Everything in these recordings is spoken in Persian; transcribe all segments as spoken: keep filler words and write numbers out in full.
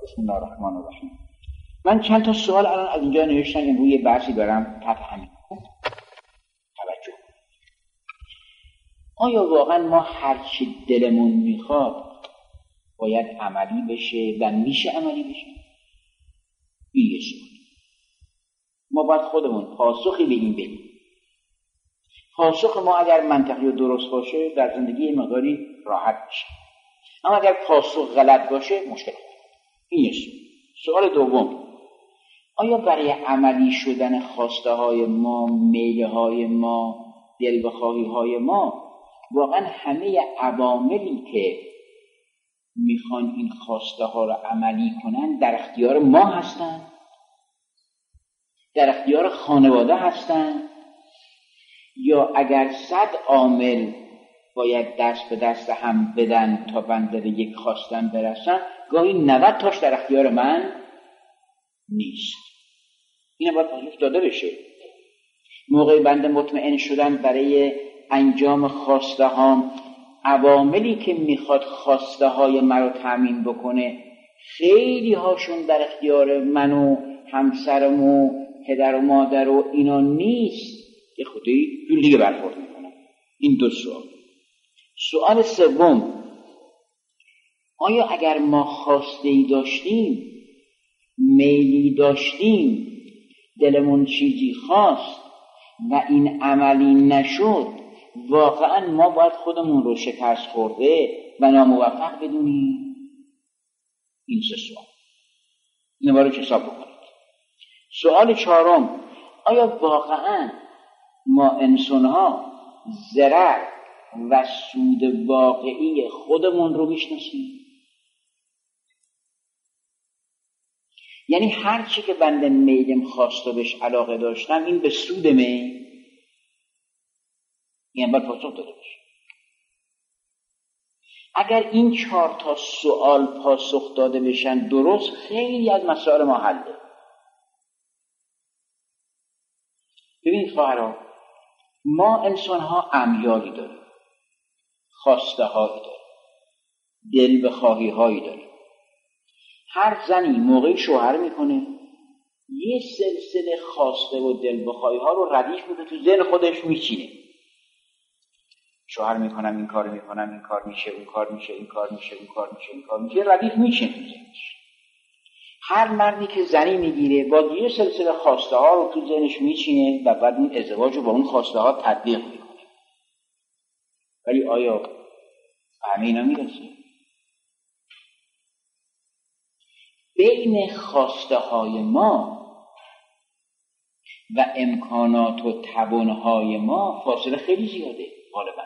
بسم الله الرحمن الرحیم. من چند تا سوال الان از اینجا نوشتم، این روی بحثی دارم تحت همین توجه. آیا واقعا ما هر چی دلمون میخواد باید عملی بشه و میشه عملی بشه؟ این یه سوال. ما باید خودمون پاسخی به این بدیم. پاسخ ما اگر منطقی و درست باشه در زندگی مقداری راحت میشه، اما اگر پاسخ غلط باشه مشکل خواهد. این یه سوال. سوال دوم، آیا برای عملی شدن خواسته های ما، میل های ما، دل بخواهی های ما واقعا همه عواملی که میخوان این خواسته ها رو عملی کنن در اختیار ما هستن؟ در اختیار خانواده هستن؟ یا اگر صد عامل باید دست به دست هم بدن تا بنده به یک خواستن برسن، گاهی نود تاش در اختیار من نیست؟ اینه باید پاسخ داده بشه. موقع بنده مطمئن شدن برای انجام خواسته هام، عواملی که میخواد خواسته های من رو تامین بکنه خیلی هاشون در اختیار من و همسرم و پدر و مادر و اینا نیست، که خودی جور دیگه برخورد میکنم. این دو سوال. سوال سوم، آیا اگر ما خواسته‌ای داشتیم، میلی داشتیم، دلمون چیزی خواست و این عملی نشد، واقعا ما باید خودمون رو شکست خورده و ناموفق بدونیم؟ این سه سوال. اینو باید حساب بکنید. سوال چهارم، آیا واقعا ما انسان‌ها ضرر و سود واقعی خودمون رو میشناسیم؟ یعنی هر چی که بنده میلم خواست و بهش علاقه داشتم این به سودمه؟ این باید پاسخ داده بشه. اگر این چهار تا سوال پاسخ داده بشن درست، خیلی از مسائل ما حله. ببینید خواهرها، ما انسان ها امیالی داریم، خواسته هایی داریم، دل بخواهی هایی داریم. هر زنی موقعی شوهر میکنه یه سلسله خواسته و دل بخواهی ها رو ردیف میکنه، تو ذهن خودش میچینه. شوهر میکنم، این کار میکنم، این کار میشه، اون کار میشه، این کار میشه، اون کار میشه، این کار میشه، ردیف میچینه تو ذهنش. هر مردی که زنی میگیره با یه سلسله خواسته ها رو تو ذهنش میچینه و بعد این ازدواج رو با اون خواسته ها تطبیق میکنه. ولی آیا به همه اینا میرسه؟ بین خواسته های ما و امکانات و توانهای ما فاصله خیلی زیاده. غالبا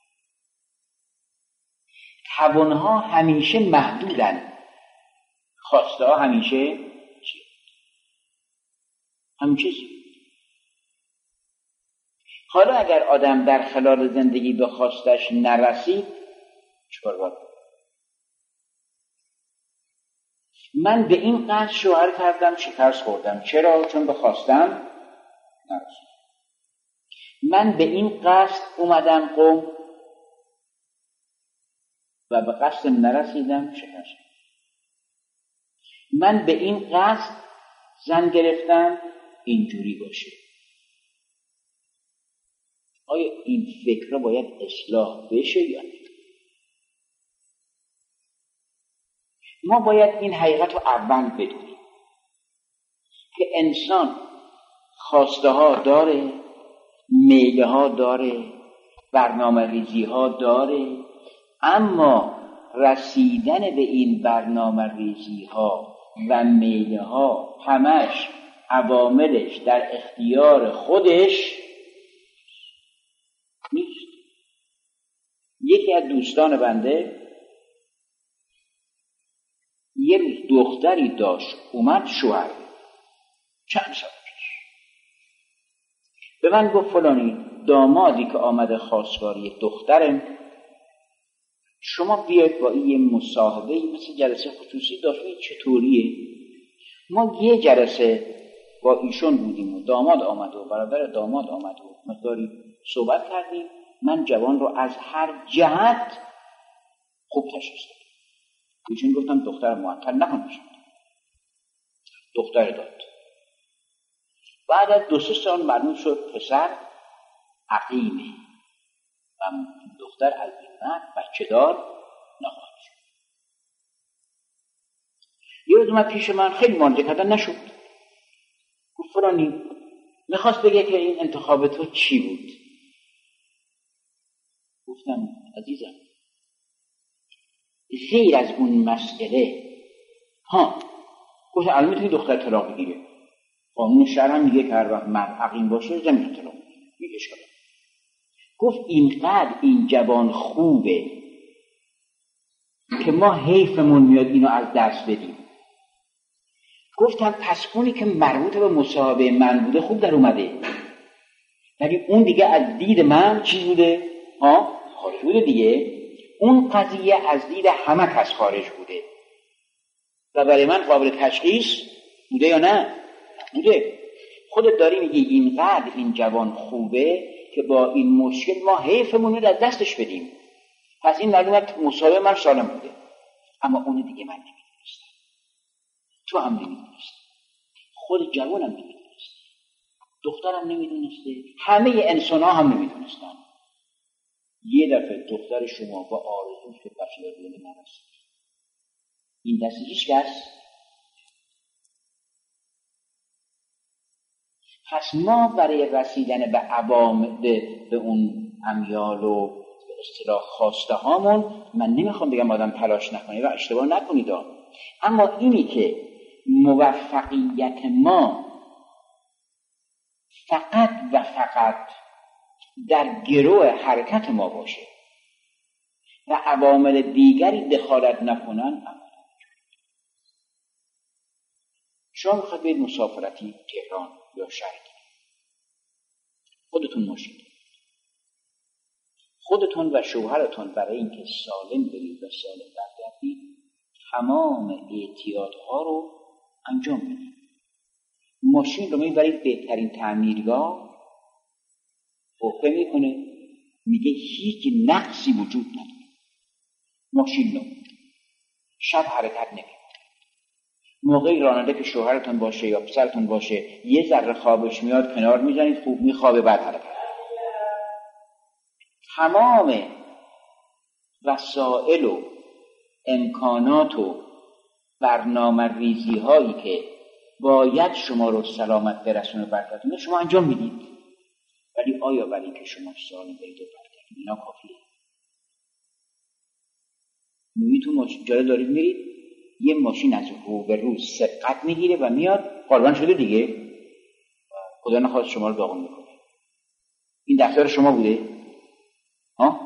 توانها همیشه محدودن، خواسته ها همیشه چی؟ همیشه زیاد. حالا اگر آدم در خلال زندگی به خواستش نرسید چیکار باید؟ من به این قصد شوهر کردم شکست خوردم. چرا؟ چون به خواستم نرسید. من به این قصد اومدم قوم و به قصدم نرسیدم شکست. من به این قصد زن گرفتم اینجوری باشه. آیا این فکر باید اصلاح بشه یا نه؟ ما باید این حقیقت رو اول بدونیم که انسان خواسته ها داره، میله ها داره، برنامه ریزی ها داره، اما رسیدن به این برنامه ریزی ها و میله ها همش عواملش در اختیار خودش نیست. یکی از دوستان بنده یه روز دختری داشت اومد شوهر چند سال پیش به من گفت فلانی دامادی که آمده خواستگاری دخترم، شما بیاید با این یه مصاحبه مثل جلسه خصوصی داشتید چطوریه؟ ما یه جلسه با ایشون بودیم و داماد آمد و برادر داماد آمد و مقداری صحبت کردیم. من جوان رو از هر جهت خوب تشخیص دادم. ایشون گفتم دختر معطل نکنید. دختر داد. بعد از دو سه سال معلوم شد پسر عقیمه و دختر از این مرد بچه دار نخواهد شد. یه روز اومد پیش من، خیلی معالجه کردن نشد. گفت فلانی میخواست بگه که این انتخاب تو چی بود. گفتم عزیزم غیر از اون مسئله ها، گفت الان میتونی دختر طلاق بگیره، قانون شرع هم میگه که هر وقت مرد عقیم باشه زمین طلاق بگیره، میگه اشکال. گفت اینقدر این جوان خوبه که ما حیفمون میاد اینو از دست بدیم. گفتم پس اونی که مربوط به مصاحبه من بوده خوب در اومده، ولی اون دیگه از دید من چی بوده؟ ها خارج بوده دیگه. اون قضیه از دید همه کس خارج بوده و برای من قابل تشخیص بوده یا نه؟ بوده. خودت داری میگی اینقدر این جوان خوبه که با این مشکل ما حیفمون رو از دستش بدیم. پس این معلومت مصاحبه من سالم بوده، اما اون دیگه من نمیدونستم، تو هم نمیدونست، خود جوانم نمیدونست، دخترم نمیدونسته، همه انسان ها هم نمیدونستن. یه دفعه دختر شما با آرزوش به بچه‌داری نرسید، این دست هیچ کس. پس ما برای رسیدن به عوام به, به اون امیال و به اصطلاح خواسته هامون، من نمیخوام بگم آدم تلاش نکنه و اشتباه نکنید، اما اینی که موفقیت ما فقط و فقط در گروه حرکت ما باشه و عوامل دیگری دخالت نکنن. شما میخواید برید مسافرتی تهران یا شرقی، خودتون ماشین، خودتون و شوهرتون برای اینکه سالم برید و سالم برگردید تمام احتیاط ها رو انجام بدید. ماشین رو میبرید بهترین تعمیرگاه، حقه میکنه، میگه هیچ نقصی وجود نداره، ماشین نو، شب حرکت نمیکنه. موقعی راننده که شوهرتون باشه یا پسرتون باشه یه ذره خوابش میاد کنار میزنید، خوب میخوابه، بعد حرکت. تمام وسائل و امکانات و برنامه ریزی هایی که باید شما رو سلامت برسونه برگردونه شما انجام میدید، ولی آیا برای اینکه شما سالم برید و برگردید اینا کافیه؟ میگی تو ماشین جاره دارید میرید، یه ماشین از رو به رو سبقت میگیره و میاد قربان شده دیگه، خدا نخواست شما رو داغون میکنه. این دفتر شما بوده؟ ها؟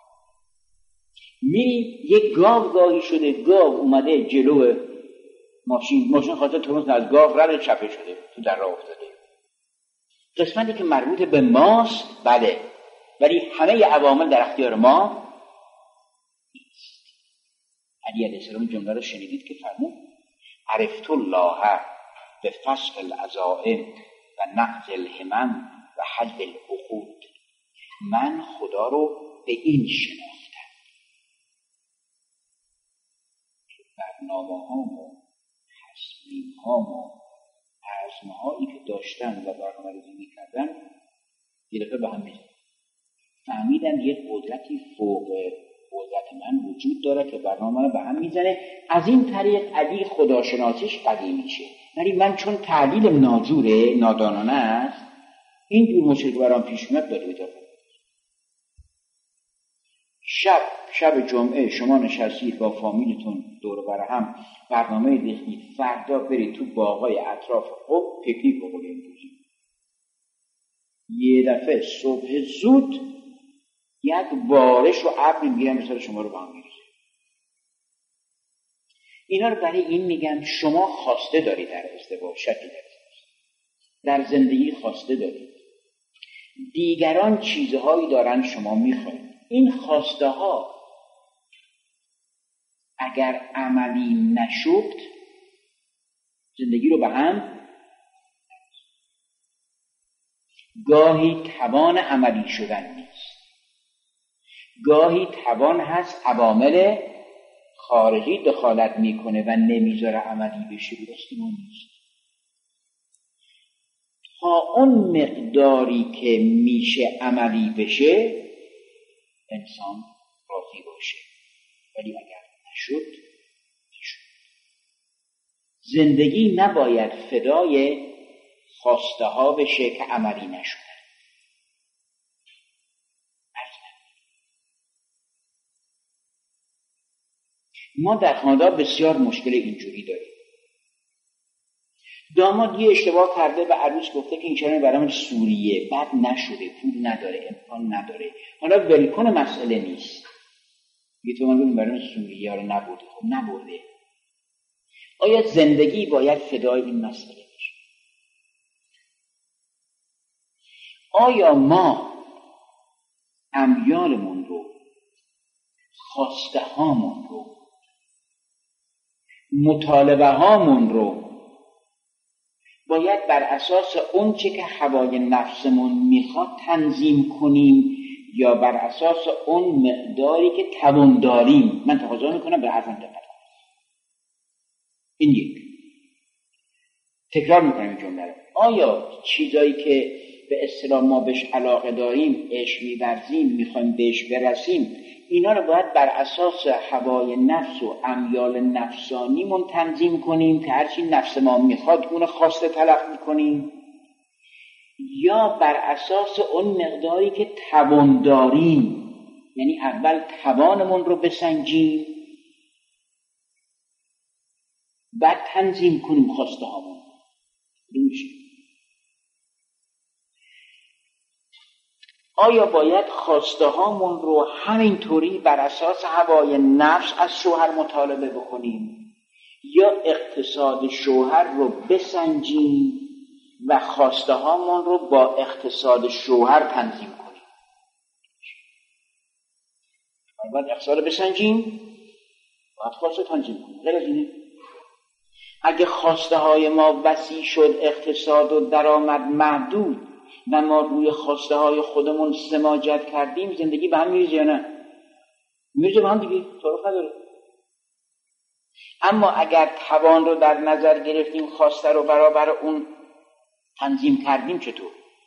میری یک گاو گاهی شده، گاو اومده جلو ماشین، ماشین خاطر ترمز از گاو رد چپه شده، تو در راه افتاده. قسمتی که مربوط به ماست بله، ولی همه عوامل در اختیار ما نیست. علی علیه السلام جمله رو شنیدید که فرمود عرفت الله به فسخ العزائم و نقض الهمم و حل العقود. من خدا رو به این شناختم که برنامه هام و تصمیم هام و عزم هایی که داشتن و برنامه ریزی می‌کردن یه دفعه به هم می‌زنن. فهمیدن یه قدرتی فوق قدرت من وجود داره که برنامه رو به هم میزنه. از این طریق علی خداشناسیش قوی میشه. ولی من چون تعلیل ناجوره، نادانانه است، این جور مشکل برام پیش میاد داره میتونه. شب شب جمعه شما نشستید با فامیلتون دور بر هم برنامه ریختید، فردا برید تو باغای اطراف قم پیکنیک بکنید. یه دفعه صبح زود یک بارش و ابر میگیرن مثلا شما رو با هم میریزه. اینا رو برای این میگم شما خواسته دارید در ازدواج، شکی دارید در زندگی خواسته دارید، دیگران چیزهایی دارن شما میخواید. این خواسته ها اگر عملی نشد زندگی رو به هم، گاهی توان عملی شدن نیست، گاهی توان هست عوامل خارجی دخالت میکنه و نمیذاره عملی بشه. درست ما نیست. تا اون مقداری که میشه عملی بشه انسان راضی باشه، ولی اگر نشد نشد. زندگی نباید فدای خواسته ها بشه که عملی نشد. ما در خانواده بسیار مشکل اینجوری داریم. داماد یه اشتباه کرده و عروس گفته که این چرا برام سوریه، بعد نشده، پول نداره، امکان نداره. حالا ولکن مسئله نیست. یه تو من بگیم برام سوریه رو نبوده، خب نبوده. آیا زندگی باید فدای این مسئله بشه؟ آیا ما امیالمون رو، خواسته هامون رو، مطالبه هامون رو باید بر اساس اون چه که هوای نفسمون میخواد تنظیم کنیم یا بر اساس اون مقداری که توان داریم؟ من تقاضا میکنم به حرفم دقت کنید. این یک. تکرار میکنم این جمله رو. آیا چیزایی که به اصطلاح ما بهش علاقه داریم، عشق می‌ورزیم، میخوایم بهش برسیم، اینا رو باید بر اساس هوای نفس و امیال نفسانیمون تنظیم کنیم که هرچی نفس ما میخواد اون خواسته تلقی کنیم، یا بر اساس اون مقداری که توان داریم، یعنی اول توانمون رو بسنجیم بعد تنظیم کنیم خواسته هامون. نمیشه. آیا باید خواسته هامون رو همینطوری بر اساس هوای نفس از شوهر مطالبه بکنیم یا اقتصاد شوهر رو بسنجیم و خواسته هامون رو با اقتصاد شوهر تنظیم کنیم؟ باید اقتصاد بسنجیم، باید خواسته تنظیم کنیم. غیر از اینه. اگه خواسته های ما وسیع شد، اقتصاد و درآمد محدود و ما روی خواسته های خودمون سماجت کردیم، زندگی به هم میریزه یا نه؟ میریزه به هم دیگه، تعارف نداره. اما اگر توان رو در نظر گرفتیم، خواسته رو برابر اون تنظیم کردیم، چطور؟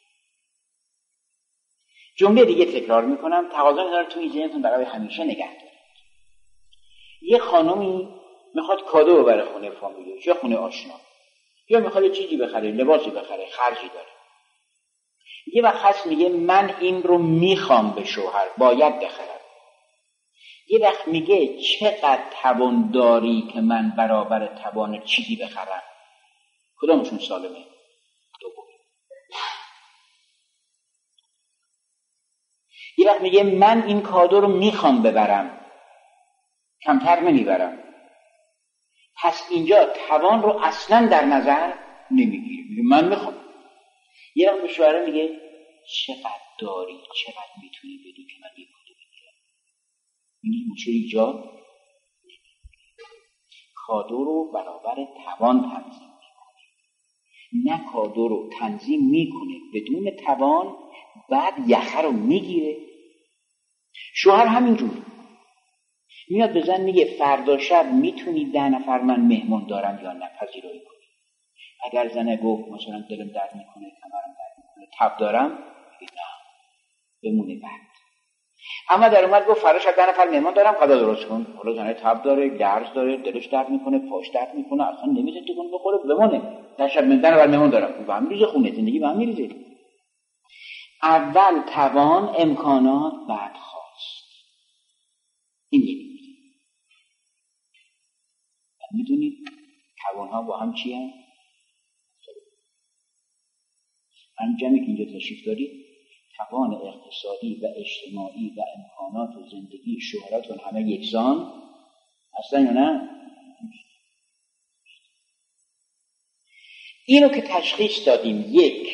جمله دیگه تکرار میکنم، تقاضا می‌داره توی ذهنتون برای همیشه نگه دارید. یه خانمی میخواد کادو ببره خونه فامیلش یا خونه آشنا، یا میخواد چیزی بخره، لباسی بخره، خرجی داره. یه وقت هست میگه من این رو میخوام به شوهر، باید بخرم. یه وقت میگه چقدر توان داری که من برابر توان چیزی بخرم؟ کدامشون سالمه؟ دوم. یه وقت میگه من این کادو رو میخوام ببرم، کمتر نمیبرم. پس اینجا توان رو اصلا در نظر نمیگیره، میگه من میخوام. یه وقت به شوهر میگه چقدر داری، چقدر میتونی بدی که من این کادو بگیرم. میگه مشکل ایجاد کادو رو برابر توان تنظیم میکنه، نه کادو رو تنظیم میکنه بدون توان بعد یخه رو میگیره. شوهر همینجور میاد به زن میگه فردا شب میتونی ده نفر من مهمون دارم یا نه، پذیرایی کنی. اگر زنه گفت مثلا دلم درد میکنه، کمرم درد میکنه، تب دارم، میگه نه بمونه بعد. اما در اومد گفت فردا شب ده نفر مهمان دارم، غذا درست کن. حالا زنه تب داره، درد داره، دلش درد میکنه، پاش درد میکنه، اصلا نمیشه تکون بخوره، بمونه. در شب ده نفر مهمان دارم، به هم میریزه خونه، زندگی به هم میریزه. اول توان، امکانات، بعد خواست. این یه میدونید توانها با هم چی هم؟ من جمعی که اینجا تشریف دارید، توان اقتصادی و اجتماعی و امکانات و زندگی شوهراتون همه یکسان هستن یا نه؟ اینو که تشخیص دادیم، یک،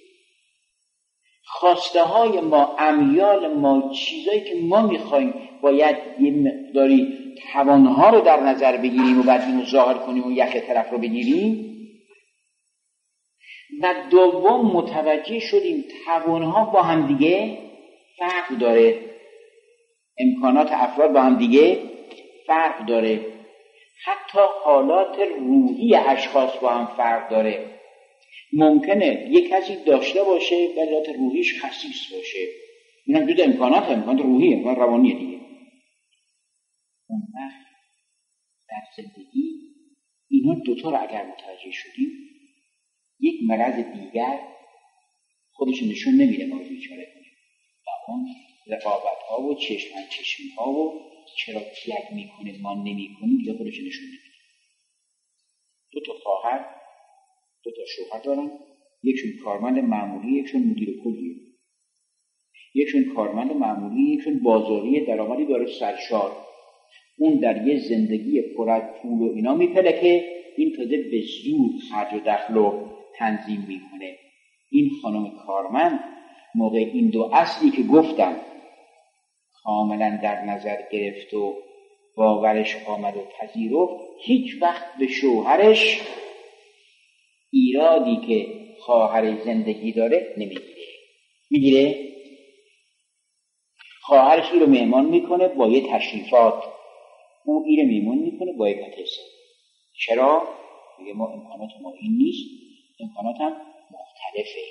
خواسته های ما، امیال ما، چیزایی که ما میخوایم، باید یه مقداری توانها رو در نظر بگیریم و بعد اینو ظاهر کنیم و یخ طرف رو بگیریم. و دوم متوجه شدیم توانها با هم دیگه فرق داره، امکانات افراد با هم دیگه فرق داره، حتی حالات روحی اشخاص با هم فرق داره. ممکنه یک کسی داشته باشه و ذات روحیش خسیس باشه، اینم جز امکانات امکانات روحیه، امکانات روانیه دیگه. اون وقت در زندگی اینا دوتا رو اگر متوجه شدیم، یک مرض دیگر خودشون نشون نمیده ما رو بیچاره کنیم و اون رقابت ها و چشم چشمی ها و چرا یک میکنه ما نمی کنیم دیگه خودشون نشون نمیده. دو تا خواهر دو تا شوهر دارن، یکشون کارمند معمولی، یکشون مدیر کلیه. یکشون کارمند معمولی، یکشون بازاری درآمدی داره سرشار. اون در یه زندگی پر از پول و اینا میپلکه، این تازه به زور خرج و دخل رو تنظیم میکنه. این خانم کارمند موقع این دو اصلی که گفتم کاملا در نظر گرفت و باورش آمد و پذیرفت، هیچ وقت به شوهرش ایرادی که خواهر زندگی داره نمیگیره. میگیره؟ خواهرش این رو مهمان میکنه با یه تشریفات، اون این رو مهمان میکنه با یه پترسه. چرا؟ میگه ما امکانات ما این نیست، امکانات هم مختلفه.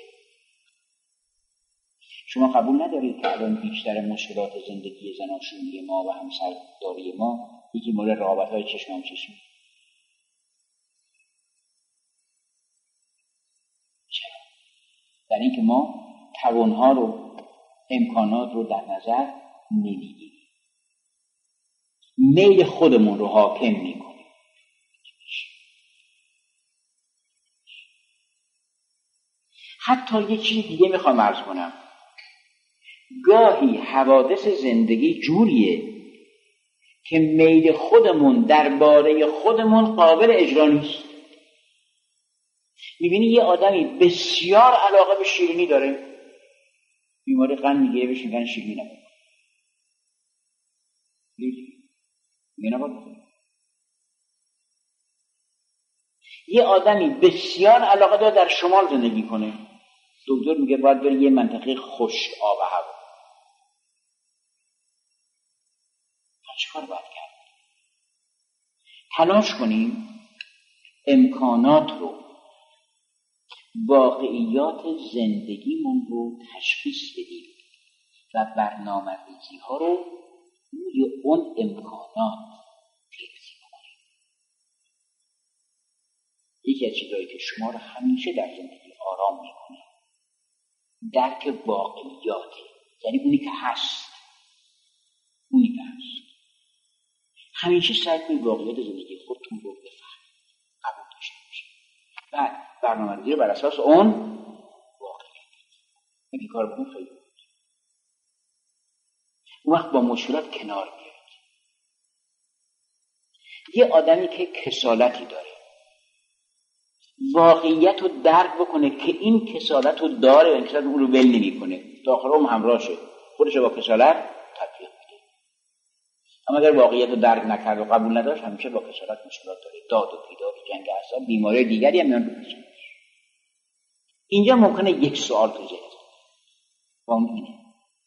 شما قبول ندارید که الان بیشتر مشکلات زندگی زناشویی ما و همسرداری ما یکی مورد رقابت‌های چشم هم چشم. چرا؟ در این که ما توانها رو، امکانات رو در نظر نمیگیریم، میل خودمون رو حاکم میکنیم. حتی یه چیز دیگه میخوام عرض کنم، گاهی حوادث زندگی جوریه که میل خودمون درباره خودمون قابل اجرا نیست. میبینی یه آدمی بسیار علاقه به شیرینی داره، بیماری قند میگیره بهش میگن شیرینی نباید میگه نباید بخوری. یه آدمی بسیار علاقه داره در شمال زندگی کنه، دکتر میگه باید بره یه منطقه خشک آب و هوا. چه کار باید کرد؟ تلاش کنیم امکانات رو، واقعیات زندگیمون رو تشخیص بدیم و برنامه‌ریزی ها رو روی اون امکانات پیگیری کنیم. یکی از چیزایی که شما رو همیشه در زندگی آرام میکنه درک واقعیاته، یعنی اونی که هست، اونی که هست. همیشه سعی کنید واقعیت زندگی خودتون رو بفهمید، قبول داشته باشید و برنامه‌ریزی رو بر اساس اون واقعیت. این کار بکن خیلی بود. اون وقت با مشکلات کنار بیاید. یه آدمی که کسالتی داره واقعیت رو درک بکنه که این کسالت رو داره و این کسالت اون رو ول نمی کنه، داخل هم همراه شه، خودش با کسالت تطبیق بده. اما اگر واقعیت رو درک نکرد و قبول نداشت، همیشه با کسالت مشکلات داره، داد و بیداد، جنگ اعصاب، بیماری دیگری هم میان رو کسالت. اینجا ممکنه یک سوال تو ذهن با اون اینه،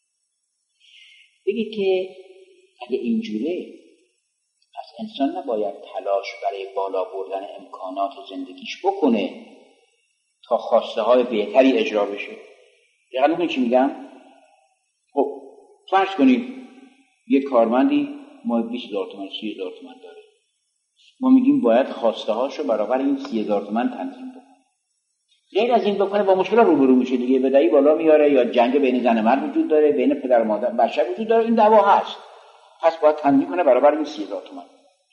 بگید که اگه اینجوره پس انسان نباید تلاش برای بالا بردن امکانات زندگیش بکنه تا خواسته های بهتری اجرا بشه. دقیقا میکنی چی میگم؟ خب فرض کنید یک کارمندی ما بیست هزار تومان سی هزار تومان داره، ما میگیم باید خواسته هاشو برابر این سی هزار تومان تنظیم بکنه. غیر از این بکنه با مشکل روبرو میشه دیگه، بدهی بالا میاره یا جنگ بین زن و مرد وجود داره، بین پدر و مادر بچه وجود داره، این دعوا هست، پس باید تنظیم کنه برابر این سی هزار تومان.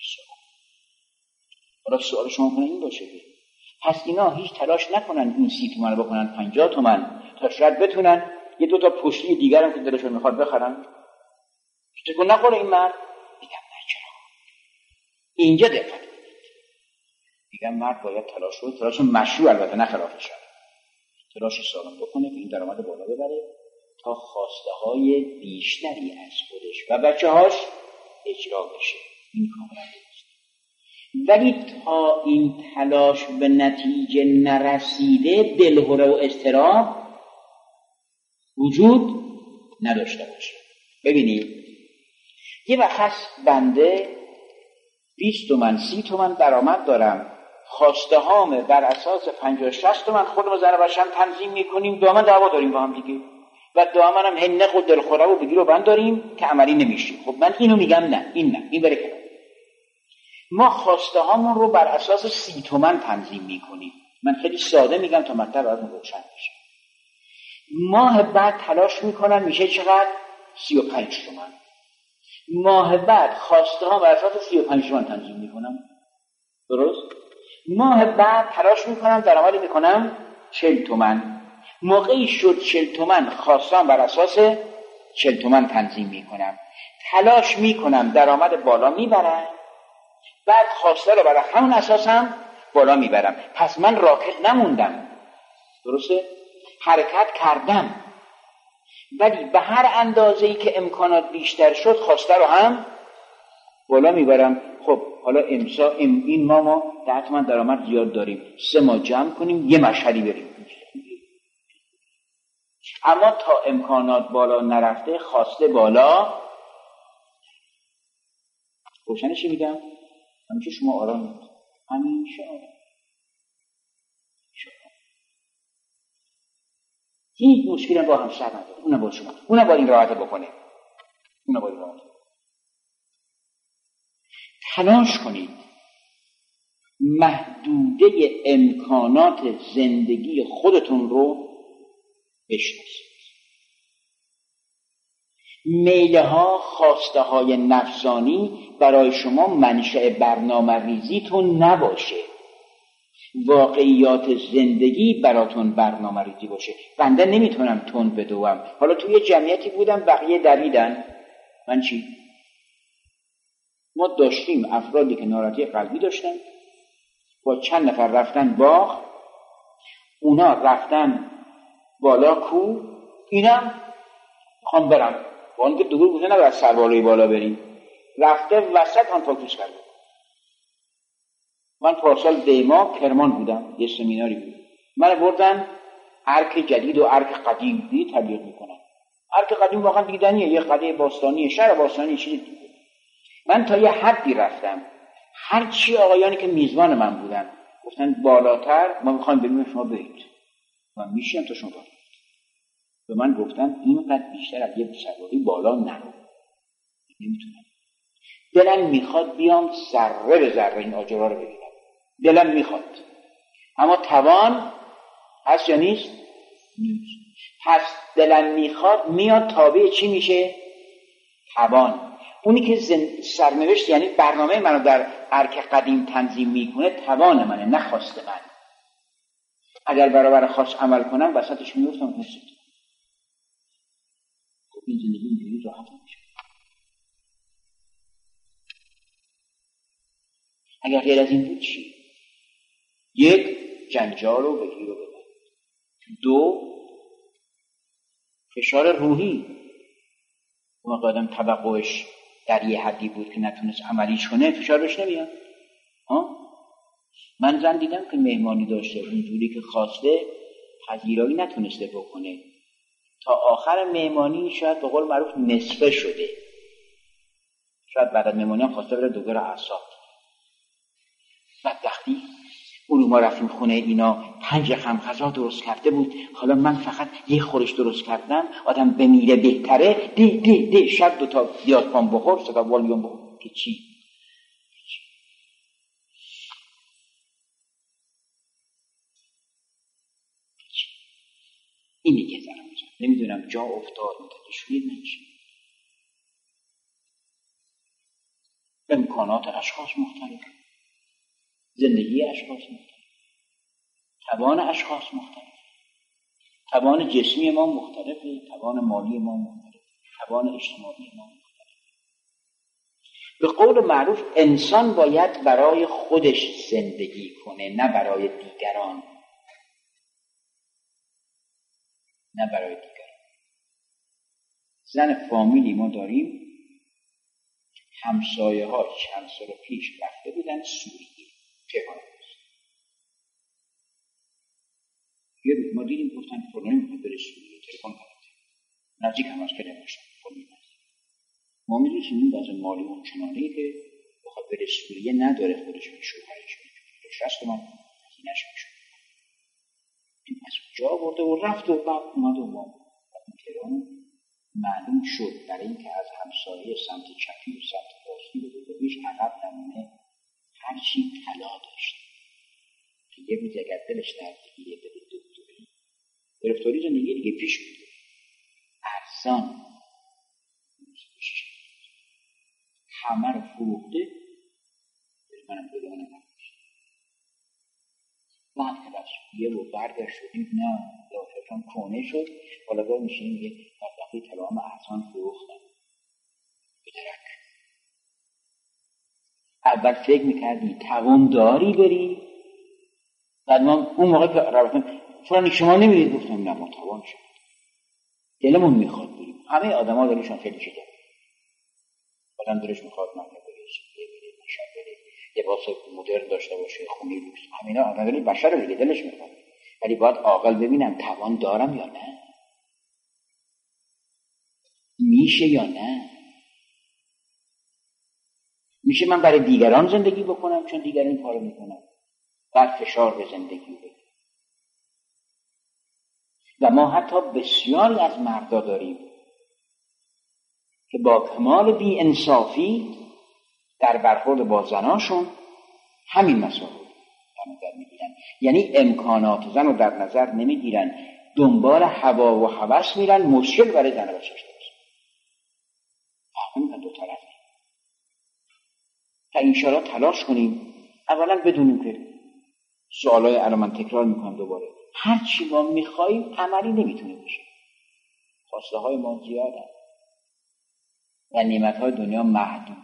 حالا سوال شما کنه این باشه که پس اینا هیچ تلاش نکنن این سی تومن رو بکنن پنجاه تومن تا شاید بتونن یه دو تا پشتی دیگر هم که دلشون میخواد بخرن. تکون نخوره این مرد. میگم نه چرا؟ اینجا دقت کنید. میگم مرد باید تلاش رو، تلاش مشروع البته نه خلاف شرع، تلاش سالم بکنه که این درآمد بالا ببره تا خواسته های بیشتری از خودش و بچه هاش اجرا بشه. این کاملا درست. ولی تا این تلاش به نتیجه نرسیده دلهره و اضطراب وجود نداشته باشه. ببینید یه وقت هست بنده بیست تومن سی تومن درآمد دارم، خواسته هامه بر اساس پنجاه شصت تومن خودمون زن بشم تنظیم میکنیم، دائما دعوا داریم با هم دیگه و دائما هم هنق و دلخوره و بگیر و بند داریم که عملی نمیشه. خب من اینو میگم نه، این نه، این بره کنار. ما خواسته هامون رو بر اساس سی تومن تنظیم میکنیم. من خیلی ساده میگم تا مطلب براتون روشن بشه. ماه بعد تلاش میکنن میشه چقدر؟ سی و پنج تومن. ماه بعد خواسته ها بر اساس سی و پنج تومن تنظیم میکنم. درست؟ ماه بعد تلاش میکنم درآمدی میکنم چهل تومن. موقعی شد چهل تومن خواستم بر اساس چهل تومن تنظیم میکنم. تلاش میکنم درآمد بالا میبرم، بعد خواسته رو برای همون اساس هم بالا میبرم. پس من راکد نموندم. درسته؟ حرکت کردم، ولی به هر اندازه‌ای که امکانات بیشتر شد خواسته رو هم بالا میبرم. خب حالا امسا این ما ما ده تومن درآمد زیاد داریم، سه ماه جمع کنیم یه مشهدی بریم. اما تا امکانات بالا نرفته خواسته بالا. روشنشی میگم؟ همیشه شما آرام میگم، همیشه آرام. هیچ مشکلی با هم سر نداره. اونم با شما، اونم با این راحت بکنه، اونم با این راحت. تلاش کنید محدوده امکانات زندگی خودتون رو بشناسید. میله ها، خواسته های نفسانی برای شما منشأ برنامه ریزیتون نباشه. واقعیات زندگی براتون برنامه ریزی باشه. بنده نمیتونم تند بدوم. حالا توی جمعیتی بودم بقیه دویدن، من چی؟ ما داشتیم افرادی که ناراحتی قلبی داشتن، با چند نفر رفتن باغ، اونا رفتن بالا کو، اینم خوام برم با اون که دور بوده نباید سربالای بالا بریم، رفته وسط آن پاکش کرده. من پارسال دیما کرمان بودم، یه سمیناری بود، من بردن ارک جدید و ارک قدیم دی تبلیغ میکنن. ارک قدیم واقعا دیدنیه، یه قلعه باستانیه، شهر باستانی چیزی دیگه. من تا یه حدی رفتم، هر چی آقایانی که میزبان من بودن گفتن بالاتر ما میخوایم ببینیم شما برید. من میشیم تا شما برید. به من گفتن اینقدر بیشتر از یه سواری بالا نرو، نمیتونم. دلم میخواد بیام ذره به ذره این آجرها رو ببینم، دلم میخواد، اما توان هست یا نیست؟ نیست. پس دلم میخواد میاد تابع چی میشه؟ توان. اونی که زن... سرنوشت یعنی برنامه منو در ارک قدیم تنظیم میکنه توان منه، نخواسته من. اگر برابر خواست عمل کنم وسطش میفتم نسید. خب این زندگی اینجوری راحت میشه. اگر غیر از این بود چی؟ یک، جنجال رو بگیر و ببند. دو، فشار روحی. اون آدم توقعش در یه حدی بود که نتونست عملیش کنه، فشار بهش نمیاد. ها؟ من زن دیدم که مهمانی داشته، اونجوری که خواسته پذیرایی نتونسته بکنه، تا آخر مهمانی شاید به قول معروف نصفه شده، شاید بعد از مهمانی هم خواسته بره دکتر اعصاب. بدبختی اون ما رفتیم خونه اینا، پنج خم غذا درست کرده بود، حالا من فقط یه خورش درست کردم، آدم بمیره بهتره، دی دی دی شب دوتا دیازپام بخور، صدا والیوم بخور که چی؟ اینی که زنم میشن نمیدونم جا افتاد متوجه نمیشه. امکانات اشخاص مختلف، زندگی اشخاص مختلف، توان اشخاص مختلف، توان جسمی ما مختلفه، توان مالی ما مختلف، توان اجتماعی ما مختلف. به قول معروف انسان باید برای خودش زندگی کنه، نه برای دیگران، نه برای دیگران. زن فامیلی ما داریم، همسایه ها چند سال پیش رفته بودن سوریه، تهران. یه روز ما دیدیم گفتن فلانی میخواد بره سوریه، تلفن کرد، نزدیک هم از که نباشن، فلانی نزدیک. ما میدونیم این وضع مالی اون چنانه که بخواد بره سوریه نداره خودش به شوهرش بده، شست من هزینه‌اش میشد. این از کجا برده و رفت و بعد اومد و ما تهران معلوم شد برای اینکه از همسایه سمت چپی و سمت راستی رو بهش عقب نمونه هرچی طلا داشت که یه روز اگر دلش درد بگیره بده دکتری گرفتاری زندگی دیگه پیش بود ارزان همه رو فروخته منم بدانم نمیشه بعد که بس یه رو برگشت شدید نه دافترشان کونه شد حالا باید میشه میگه بدبختی تمام ارزان فروختم به درک. اول فکر میکردی توان داری بری بعد ما اون موقع که رفتم فرانی شما نمیدید گفتم نه ما توان شد دلمون میخواد بریم. همه آدم ها دلشون خیلی چیزه آدم دلش میخواد من بریش بره نشد بره لباس مدرن داشته باشه خونی لوکس همینا آدم دلی بشر رو دیگه دلش میخواد ولی باید عاقل ببینم توان دارم یا نه میشه یا نه میشه من برای دیگران زندگی بکنم چون دیگران این کارو میکنم بعد فشار به زندگی بده. و ما حتی بسیاری از مردا داریم که با کمال بی انصافی در برخورد با زناشون همین مسائل در نظر میگیرن، یعنی امکانات زن رو در نظر نمیگیرن، دنبال هوا و هوس میرن، مشکل برای زن و بچه‌ش درست. همین دو طرف تا انشاءالله تلاش کنیم اولا بدونیم که سوالای الان من تکرار میکنم دوباره هر چی ما میخواییم عملی نمیتونه بشه. خواسته های ما زیاده و نعمت های دنیا محدود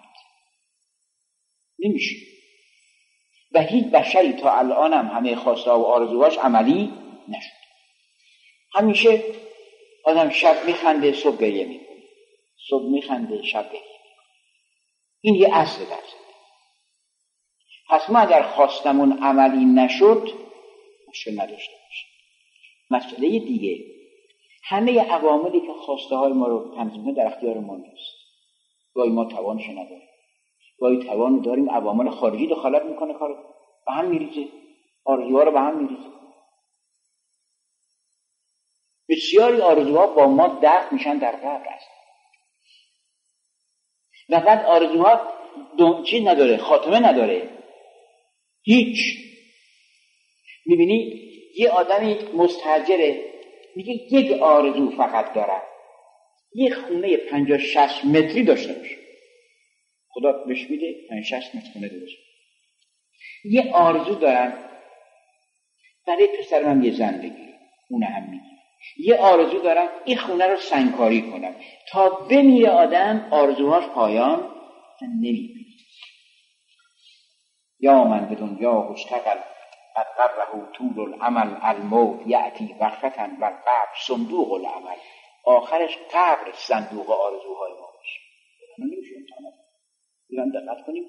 نمیشه و هیچ بشری تا الان هم همه خواسته و آرزوهاش عملی نشد. همیشه آدم شب میخنده صبح گریه میکنه، صبح میخنده شب گریه میکنه. این یه اصل درست. پس ما اگر خواستمون عملی نشد مشکل نداشته باشیم. مسئله دیگه همه عواملی که خواسته های ما رو تنظیم کنه در اختیار ما نیست. گاهی ما توانش نداریم، گاهی توان داریم عوامل خارجی دخالت میکنه کار به هم میریزه، آرزوها رو به هم میریزه. بسیاری آرزوها با ما دفع میشن در قبر است و بعد آرزوها چیز نداره، خاتمه نداره، هیچ. میبینی یه آدمی مستاجره میگه یک آرزو فقط دارم، یه خونه پنجاه شصت متری داشته باشه، خدا بهش میده پنجاه شصت متر خونه داشته. یه آرزو دارم برای پسر من یه زن بگیرم، اون هم میگه. یه آرزو دارم این خونه رو سنگکاری کنم. تا بمیره آدم آرزوهاش پایان نمیبینه. یا من به دنیا مشتغل قد قبره طول العمل الموت یأتی وقتا و القبر صندوق العمل. آخرش قبر صندوق آرزوهای ما میشه. نمیشه امتحانات بیرم دقت کنیم.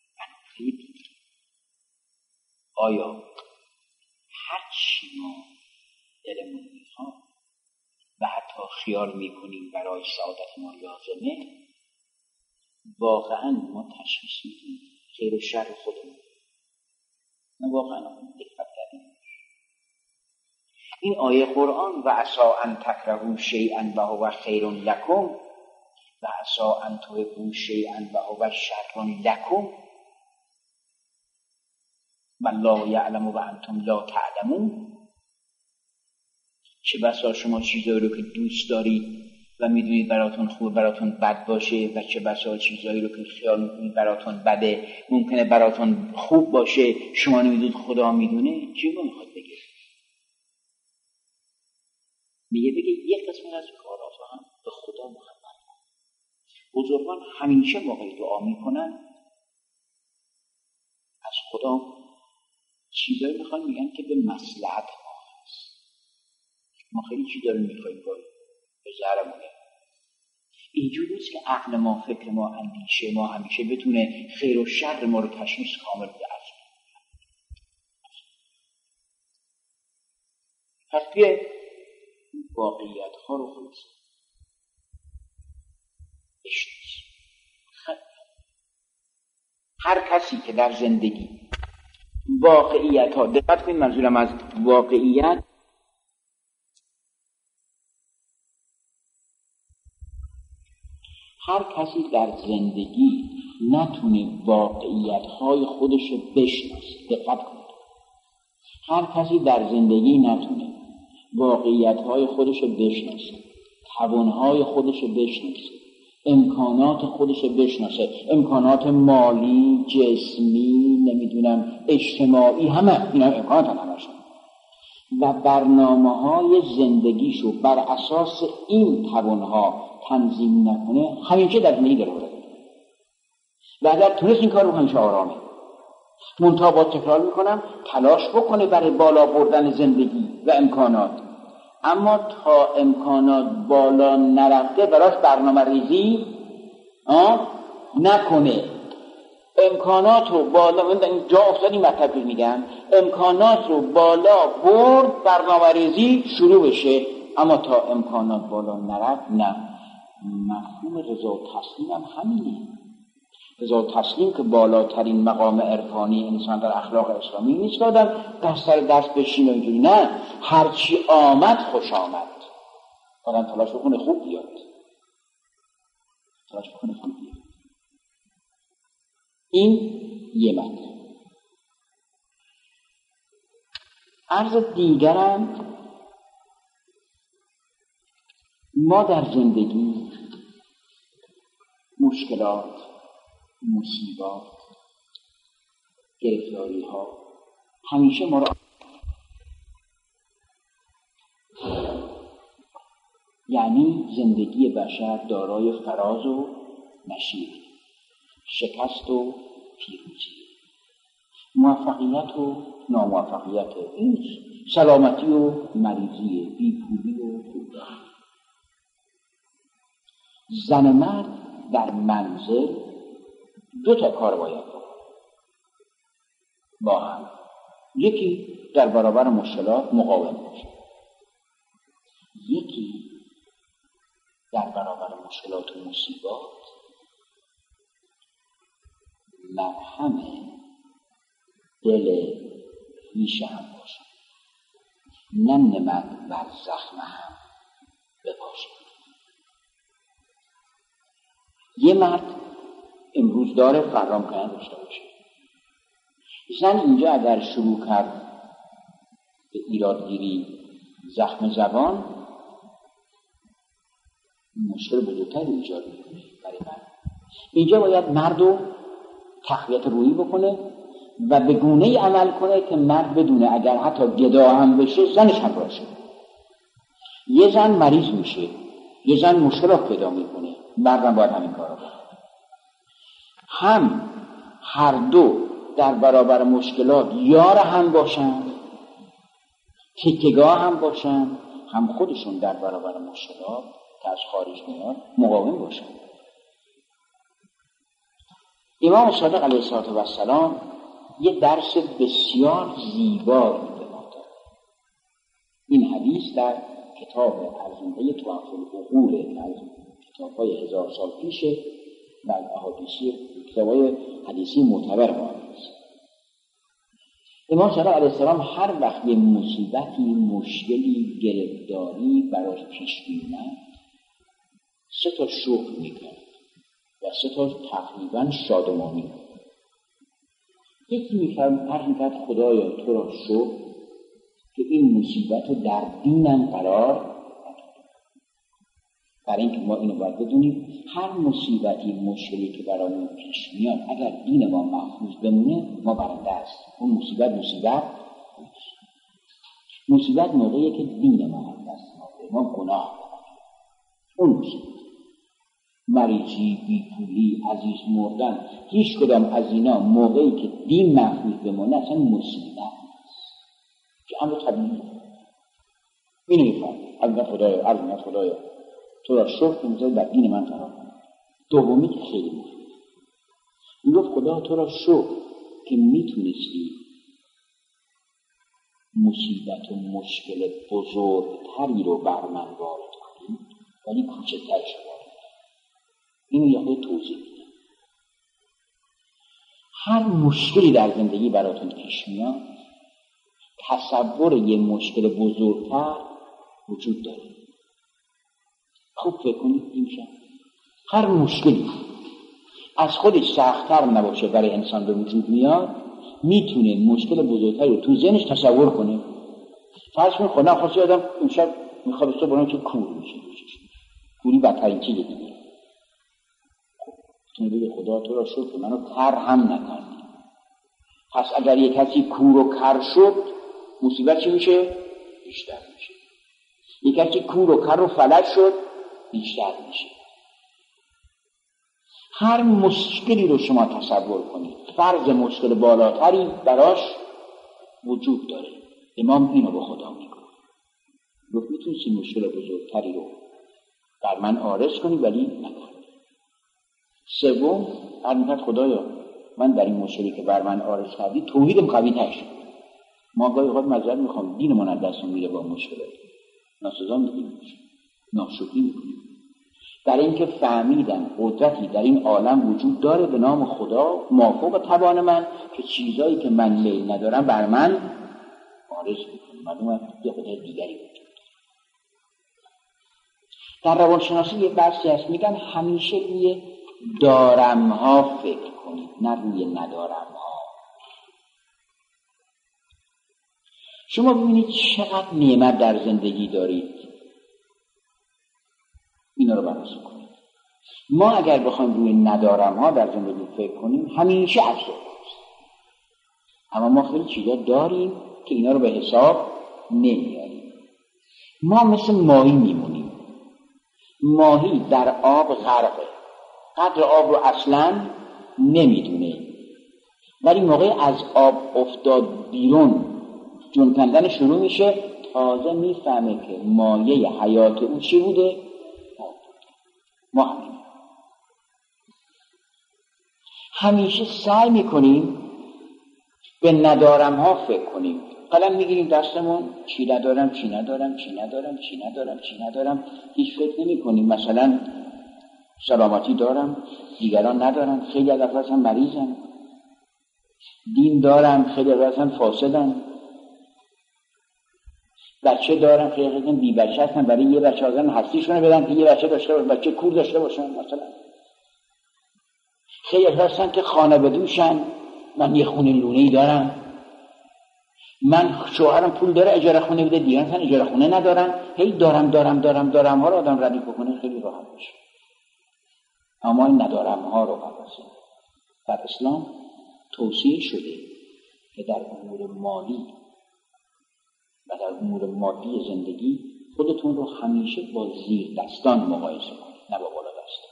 آیا هر چی ما دلمون میخواد و حتی خیال میکنیم برای سعادت ما لازمه واقعا ما تشخیص میدیم خیر و شر خودمون؟ نه واقعا دقت کردیم این آیه قرآن و عسى ان تکرهوا شیئا و هو خیر لکم و عسى ان تحبوا شیئا و هو شر لکم والله یعلم و انتم لا تعلمون. چه بسا شما چیزایی رو که دوست دارید و میدونید براتون خوبه براتون بد باشه و چه بسا چیزایی رو که خیال میکنید براتون بده ممکنه براتون خوب باشه، شما نمیدونید خدا میدونه. چی رو میخواد بگه؟ میگه بگه یک قسمت از کارها هم به خدا محبت کن. بزرگان همیشه موقعی دعا میکنن از خدا چیزایی میخوان میگن که به مصلحت ما هست. ما خیلی چی داریم میخواییم باید به ضرمونه. اینجوری نیست که عقل ما، فکر ما، اندیشه ما همیشه بتونه خیر و شر ما رو تشخیص کامل بده. پس بیایید واقعیت ها رو خلاص بشناسیم. هر کسی که در زندگی واقعیت ها، دقت کنید منظورم از واقعیت هر کسی در زندگی نتونه واقعیت های خودش رو بشناسه. دقت کنید، هر کسی در زندگی نتونه واقعیت های خودش رو بشناسه، توانهای خودش رو بشناسه، امکانات خودش رو بشناسه، امکانات مالی، جسمی، نمیدونم اجتماعی، همه اینا امکانات هم همشون، و برنامه های زندگیشو بر اساس این توانها تنظیم نکنه، همیشه در زندگی داره بوده. و اگر تونست این کار رو همیشه آرامه. منتها با تکرار میکنم تلاش بکنه برای بالا بردن زندگی و امکانات، اما تا امکانات بالا نرفته براش برنامه ریزی نکنه. امکانات رو بالا، من جا افتادی مطلب میگم، امکانات رو بالا برد برنامه ریزی شروع بشه، اما تا امکانات بالا نرفت نه. مفهوم رضا و تسلیم هم همینه. رضا و تسلیم که بالاترین مقام عرفانی انسان در اخلاق اسلامی نیست که آدم دست سر دست بشین و اینجوری، نه، هرچی آمد خوش آمد. آدم تلاش بکنه خوب بیاد، تلاش بکنه خوب بیاد. این یه مطلب. عرض دیگرم، ما در زندگی مشکلات، مصیبات، گرفتاری ها همیشه ما را، یعنی زندگی بشر دارای فراز و نشیب، شکست و پیروزی، موفقیت و ناموفقیت، سلامتی و مریضی، بیپولی و پولداری. زن مرد در منزل دو تا کار باید بکنه با هم. یکی در برابر مشکلات مقاوم باشه، یکی در برابر مشکلات و مصیبات مرهم دل ریش هم باشه، نه نمک بر زخم هم بپاشه. یه مرد امروز داره فردا ممکنه داشته باشه. زن اینجا اگر شروع کرد به ایرادگیری، زخم زبان، مشکل بزرگتری ایجاد میکنه برای مرد. اینجا باید مرد رو تقویت روحی بکنه و به گونه‌ای عمل کنه که مرد بدونه اگر حتی گدا هم بشه زنش هم باشه. یه زن مریض میشه، یه زن مشکلات پیدا میکنه، مردم باید همین کارو کنه. هم هر دو در برابر مشکلات یار هم باشن، تکیه‌گاه هم باشن، هم خودشون در برابر مشکلات که از خارج میاد مقاوم باشن. امام صادق علیه السلام یه درس بسیار زیبایی به ما داد. این حدیث در کتاب ارزنده طواف العقول از کتاب‌های هزار سال پیشه و احادیثی کتاب‌های حدیثی معتبر ما است. امام صادق علیه السلام هر وقت یه مصیبتی، مشکلی، گرفتاری براش پیش می‌آمد، سه تا شکر می‌کرد و سه تا تقریباً شادمانی بود. یکی می‌فرمود عرض می‌کرد خدایا تو را شکر که این مصیبت رو در دینم قرار ندادی. برای اینکه ما اینو باید بدونیم هر مصیبتی، مشکلی که برامون پیش میاد اگر دین ما محفوظ بمونه ما برنده است. اون مصیبت مصیبت مصیبت موقعیه که دین ما هم دست ما ما گناه بکنیم. اون مصیبت مریضی، بیپولی، عزیز مردن، هیچ کدام از اینا موقعی که دین محفوظ بمونه اصلا مصیبت است که امر طبیعی. اینو میفهم عظمت خدایا، عظمت خدایا تو را شکر که می‌ذاری در دین من قرار کنی. دومی که خیلی مهمه، میگفت خدا تو را شکر که میتونستی مصیبت و مشکل بزرگتری رو بر من وارد کنی ولی کوچکترش وارد. اینو یه خود توضیح میدم. هر مشکلی در زندگی براتون پیش میاد، تصور یه مشکل بزرگتر وجود داره. خوب فکر کنید این شد. هر مشکلی از خودش سخت‌تر نباشه برای انسان به وجود میاد، میتونه مشکل بزرگتری رو تو ذهنش تصور کنه. فرض کنید خدا خواسته آدم امشب میخواد صبح برای که کور میشه. کوری بدترین چیز دیگه. تو بگه خدا تو را شد که منو کر هم نکردی. پس اگر یک کسی کور و کر شد، مصیبت چی میشه؟ بیشتر میشه. یک کسی کور و کر و فلج شد، بیشتر میشه. هر مشکلی رو شما تصور کنید، فرض مشکل بالاتری براش وجود داره. امام اینو به خدا میگه. گفت میتونی مشکل بزرگتری رو بر من عارض کنی ولی نکن. سوم، فرمود خدایا من در این مشکلی که بر من عارض کردی توحیدم قوی تر شد. ما گاهی اوقات معذرت میخوام دینمون از دستمون میره با مشکلات. ناسزا میگیم، ناشکری میکنیم. در اینکه فهمیدم قدرتی در این عالم وجود داره به نام خدا مافوق توان من که چیزایی که من میل ندارم بر من عارض میکنه. معلومه یه قدرت دیگری وجود داره. در روانشناسی یه بحثی هست میگن همیشه روی دارم ها فکر کنید نه روی ندارم ها. شما ببینید چقدر نعمت در زندگی دارید، اینا رو بررسی کنید. ما اگر بخوایم روی ندارم ها در زندگی فکر کنیم همیشه افسرده است. اما ما خیلی چیزا داریم که اینا رو به حساب نمیاریم. ما مثل ماهی میمونیم. ماهی در آب غرقه، قدر آب رو اصلا نمیدونه، ولی موقع از آب افتاد بیرون جون کندن شروع میشه، تازه میفهمه که مایه حیات او چی بوده؟ ما همین همیشه سعی میکنیم به ندارم ها فکر کنیم. قلم میگیریم دستمون، چی ندارم چی ندارم چی ندارم چی ندارم چی ندارم، هیچ فکر نمی کنیم مثلا سلامتی دارم دیگران ندارن، خیلی از افراد هم مریضن، دین دارم خیلی از افراد هم فاسدن، بچه دارم خیلی از افراد بی بچه هستن، برای یه بچه آزن هستیشونه بدن که یه بچه داشته باشن، بچه کور داشته باشن مثلا. خیلی از هستن که خانه بدوشن، من یه خونه لونه‌ای دارم، من شوهرم پول داره اجاره خونه بده، دیگران اصلا اجاره خونه ندارن. هی دارم دارم دارم دارم ها رو آدم ردیف بکنه خیلی راحت میشه. اما این ندارم ها رو بررسی. در اسلام توصیه شده که در امور مالی و در امور مادی زندگی خودتون رو همیشه با زیر دستان مقایسه کنید، نه با بالا دستان.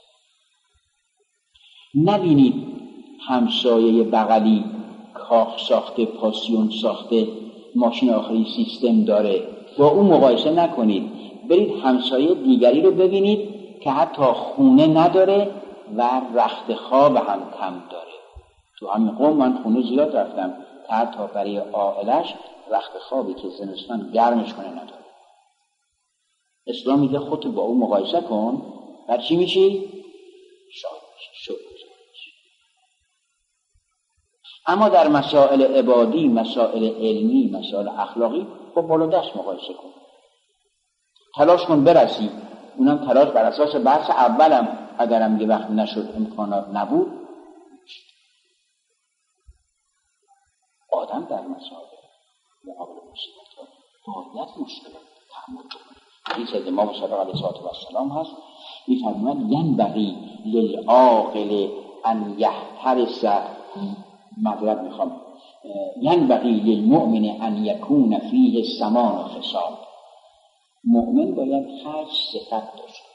نبینید همسایه بغلی کاخ ساخته، پاسیون ساخته، ماشین آخری سیستم داره، با اون مقایسه نکنید. برید همسایه دیگری رو ببینید که حتی خونه نداره و رخت خواب هم کم داره. تو همین قوم من خونه زیاد رفتم که حتی برای عائلش رخت خوابی که زمستان گرمش کنه نداره. اسلام میگه خودت با اون مقایسه کن، بر چی میشی؟ شاد میشی، شاد میشی. اما در مسائل عبادی، مسائل علمی، مسائل اخلاقی با بالا دست مقایسه کن. تلاش کن برسی. اونم تلاش بر اساس بحث اولم اگرم یه وقت نشد امکانات نبود. آدم در مسائل مقابل مصیبت باید مشکلات تحمل کنه. حدیث از امام صادق علیه السلام هست، می‌فرماید ینبغی للعاقل ان یحترس، معذرت میخوام، ینبغی للمؤمن ان یکون فیه سمان و خصال. مؤمن باید هشت صفت داشته.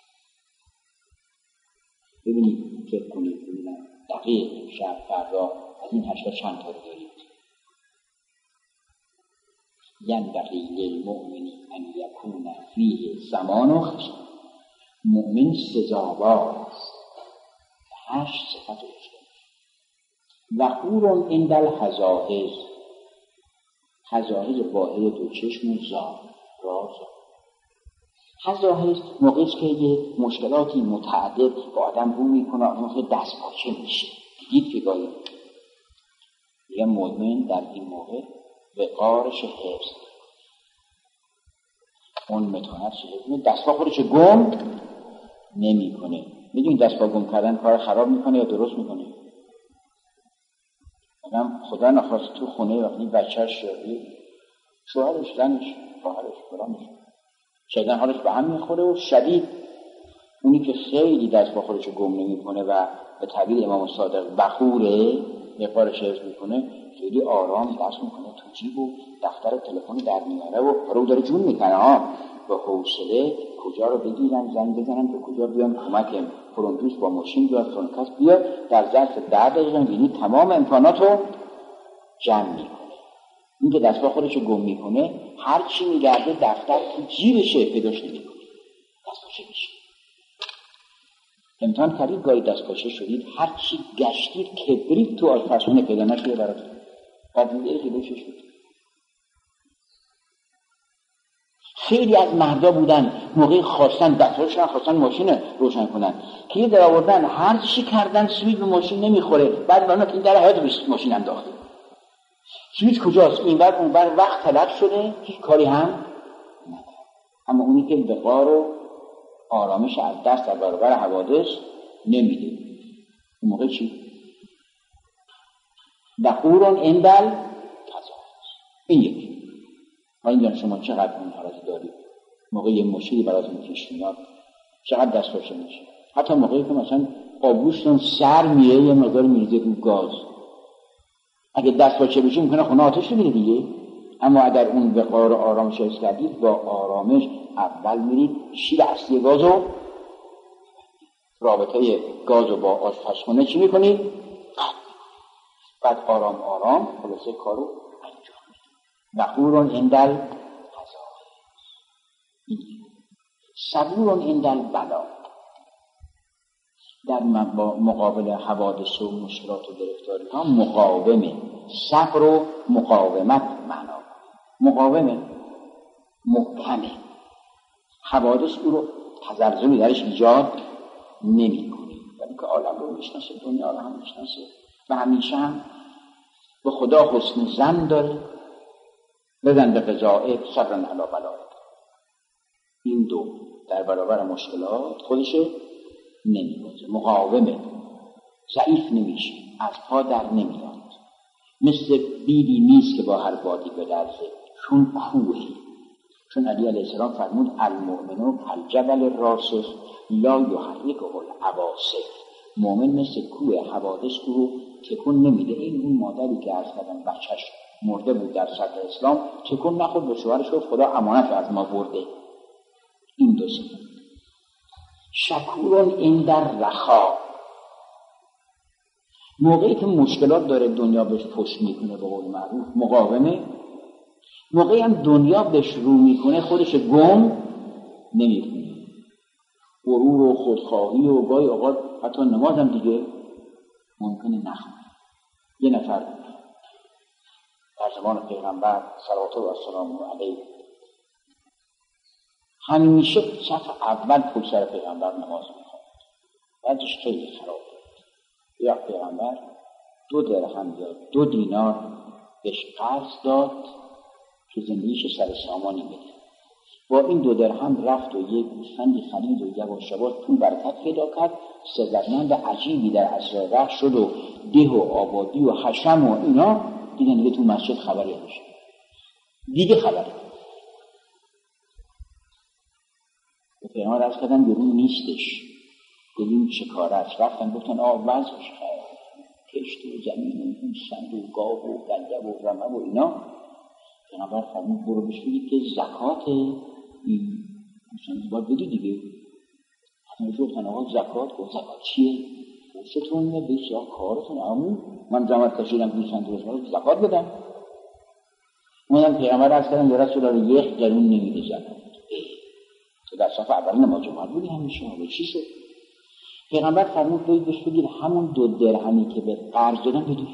ببینید فکر کنید ببینید دقیق شب فردا از این هشتا چند تا رو دارید. ینبغی للمؤمن ان یکون فیه سمان و خصال. مؤمن سزاوار است، هشت صفت داشته. وقور عند الحزائز، حزائز باهر دو چشم و زار راز. حزائز موقعی که یه مشکلاتی متعدد با آدم رو میکنه، آدم خیلی دست پاچه میشه. دیدید که گاهی یه مؤمن در این موقع وقارش حفظ اون متانتش حفظ دستپا خودش گم نمی کنه. میدونی دستپا گم کردن کار خراب میکنه یا درست میکنه؟ آدم خدا نخواست تو خونه وقتی بچهش شدی شوهرش زنش خواهرش برامش شدن حالش به هم میخوره و شدید اونی که خیلی دست با خودش گم نمیکنه و به تعبیر امام صادق بخوره مقدارش حفظ میکنه خیلی آرام دست میکنه تو جیب و دفتر تلفن در میاره و رو داره جون میکنه ها با حوصله کجا رو بگیرن زنگ بزنن که کجا بیان کمک فرونتوس با ماشین بیاد فرونکس بیاد در ظرف ده دقیقه میبینی تمام امکانات رو جمع میکنه. این که دست با خودش گم میکنه هر چی میگرده دفتر تو جیبشه پیداش نمیکنه دستپاچه میشه. امتحان کردید گاهی دستپاچه شدید هر چی گشتید کبریت تو آشپزخونه پیدا نشده براتون بعد دیگه خیلیش شد. خیلی از مردا بودن موقع خواستن دستاشون خواستن ماشین روشن کنن که یه در آوردن هر چی کردن سویچ به ماشین نمیخوره بعد برای این در حیاط به ماشین انداخته سویچ کجاست این بر اون بر وقت تلف شده هیچ کاری هم نداره. اما اونی که وقار و آرامش از دست در برابر حوادث نمیده اون موقع چی؟ دخورون اندل قضا. این یکی ما این شما چقدر اون حالت دارید موقع یه مشکلی براتون پیش میاد چقدر دست پاچه میشه. حتی موقعی که مثلا آبوستون سر میره یه مقدار میریزه رو گاز اگه دست پاچه بشه میکنه خونه آتش میره دیگه. اما اگر اون وقار و آرامش حفظ کردید با آرامش اول میرید شیر اصلی گازو رابطه گازو با آشپزخونه چی میکنید؟ بعد آرام آرام خلاصه کارو انجام میدید. بخورون اندل قضا صبورون اندل بلا. در مقابل حوادث و مشکلات و گرفتاری ها مقاومه. صبر و مقاومت معنا مقاومه محکمه. حوادث او رو تزلزلی درش ایجاد نمی کنه ولی که عالم رو میشناسه دنیا رو هم میشناسه و همیشه هم به خدا حسن ظن داره. بزن به قضائه صبرن علی بلائه. این دو در برابر مشکلات خودش نمی‌گذاره مقاومه ضعیف نمیشه از پا در نمیاد مثل بیدی نیست که با هر بادی بلرزه چون کوه. چون علی علیه السلام فرمود المؤمن کالجبل الراسخ لا یحرکه العواصف. مؤمن مثل کوه حوادث او رو تکون نمیده. این اون مادری که عرض کردم بچهش مرده بود در صدر اسلام تکون نخورد به شوهرش گفت خدا امانت از ما برده. این دو صفت. شکورون این در رخا. موقعی که مشکلات داره دنیا بهش پشت میکنه به قول معروف مقاومه. موقعی هم دنیا بهش رو میکنه خودش گم نمیکنه. غرور و خودخواهی و گاهی اوقات حتی نماز هم دیگه ممکنه نخونه. یه نفر در زمان پیغمبر صلوات الله و سلام علیه همیشه صف اول پشت سر پیغمبر نماز میخواد. بعدش خیلی خراب بود. یا پیغمبر دو درهم یا دو دینار بهش قرض داد که زندگیش سر سامانی بده. با این دو درهم رفت و یک گوسفندی خرید و یواش یواش پول برکت پیدا کرد. ثروتمند عجیبی در عصر وحی شد و ده و آبادی و حشم و اینا دیگه دیگه تو مسجد خبری نمیشه. دیگه خبری پیغمبر عرض کردن بیرون نیستش ببین چه کاره است. رفتن گفتن آه وضعش خیلی کشت و زمین و گوسفند و گاو و گله و رمه و اینا. پیغمبر فرمود برو بهش بگید که زکات این گوسفند باید بدی دیگه. حتما گفتن آقا زکات گفت زکات چیه؟ گوشتون بسیار کارتون عمو من زحمت کشیدم گوسفند رو زکات بدم. اونم پیغمبر عرض کردن یا رسول الله یک قرون نمیده زکات. تو در صف اول نماز جمعه بودی همیشه حالا چی شد؟ پیغمبر فرمود باید بهش بگید همون دو درهمی که به قرض دادن بدید.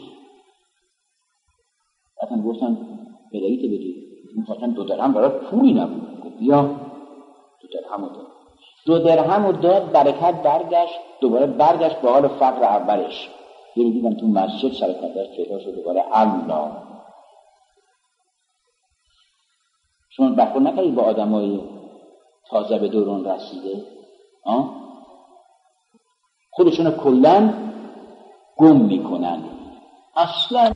بعدن گفتن بدهیت بدید. میخواستن دو درهم برای پولی نبود. گفت بیا دو درهم رو داد. دو درهم رو داد برکت برگشت دوباره برگشت به حال فقر اولش. یه رو دیدم تو مسجد سر کندش پیدا شد دوباره الله. شما برخورد نکردید با آدمای تازه به دوران رسیده؟ آه؟ خودشون کلاً گم میکنن اصلا.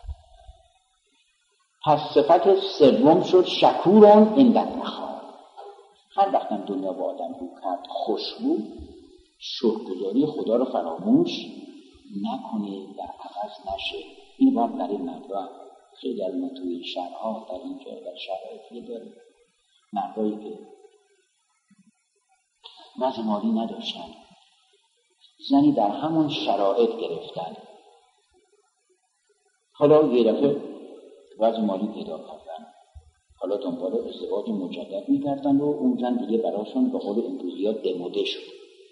پس صفت سوم شد شکوران عند الرخا. هر وقت دنیا با آدم رو کرد خوشبو، شکرگزاری خدا رو فراموش نکنه، در عوض نشه. این باید برای مردم خیلی از ما توی شهرها در این جای در شرایطی داره، مردایی که وضع مالی نداشتن، زنی در همون شرایط گرفتن، حالا یه دفعه وضع مالی پیدا کردن، حالا دنبال ازدواج مجدد می‌کردن و اون زن دیگه براشون به قول امروزی‌ها دموده شد.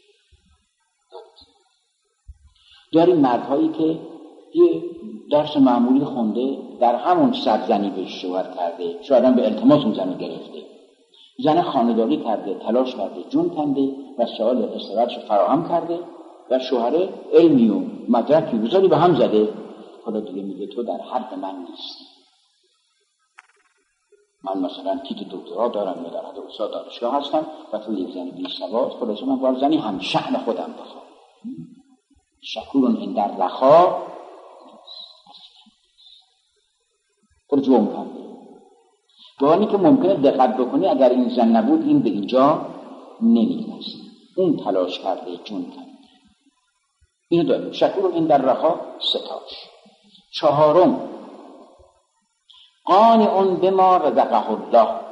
داریم مردهایی که یه درس معمولی خونده، در همون سرزنی به شوهر کرده، شوهرم به التماس اون زن گرفته، زن خانه‌داری کرده، تلاش کرده، جون کنده و سوال استراحتش فراهم کرده و شوهر علمی و مدرکی بزرگی به هم زده. حالا دیگه میگه تو در حد من نیستی. من مثلا تیتر دکترا دارم یا در حد استاد دانشگاه هستم و تو یک زن بی سواد، خلاصه من باید زنی هم شأن خودم بخوام. شکورون این در رخا خود جوم کرده. گاهی که ممکنه دقت بکنی اگر این زن نبود این به اینجا نمی‌رسید. اون تلاش کرده، جون کرده. اینو داریم شکورون این در رخا ستاش. چهارم قانع به ما رزقه الله،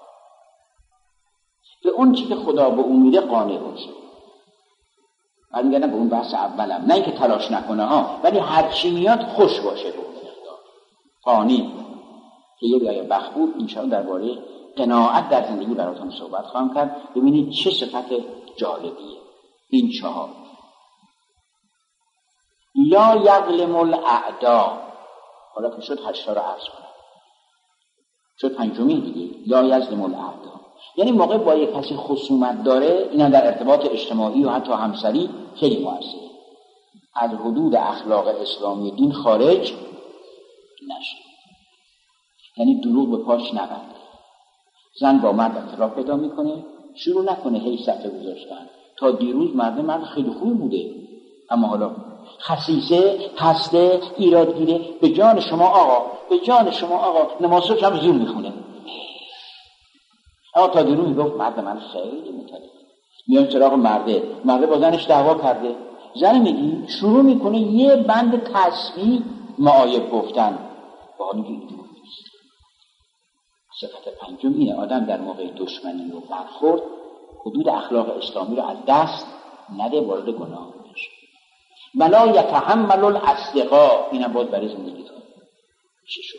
به اون چی که خدا به اون میده قانع باشه. من میگم به اون بحث اولم، نه اینکه تلاش نکنه ها، ولی هر چی میاد خوش باشه به اون مقدار. قانع که یه بیای بخبود انشاءالله درباره قناعت در زندگی براتون صحبت خواهم کرد. ببینید چه صفت جالبیه این چهار. لا یظلم الاعداء، حالا که شد هشتا رو عرض کنم، شد پنجمی دیگه. لا یظلم الاعداء یعنی موقع با یک کسی خصومت داره، اینا در ارتباط اجتماعی و حتی همسری خیلی موثره، از حدود اخلاق اسلامی دین خارج نشه. یعنی دروغ به پاش نبنده. زن با مرد اختلاف پیدا میکنه، شروع نکنه هی صفحه گذاشتن. تا دیروز مرد مرد خیلی خوب بوده، اما حالا خسیسه، هسته، ایرادگیره. به جان شما آقا، به جان شما آقا، نمازش هم زور میخونه. اما تا دیروز میگفت مرد من خیلی متعلق. میان سراغ مرده، مرده با زنش دعوا کرده، زن میگی شروع میکنه یه بند تسبیح معایب گفتن، با حالی که اینجور نیست. صفت پنجم اینه، آدم در موقع دشمنی و برخورد حدود اخلاق اسلامی رو از دست نده، وارد گناه نشه. ولا یتحمل الاصدقاء، اینم باز برای زندگیتون چی شد؟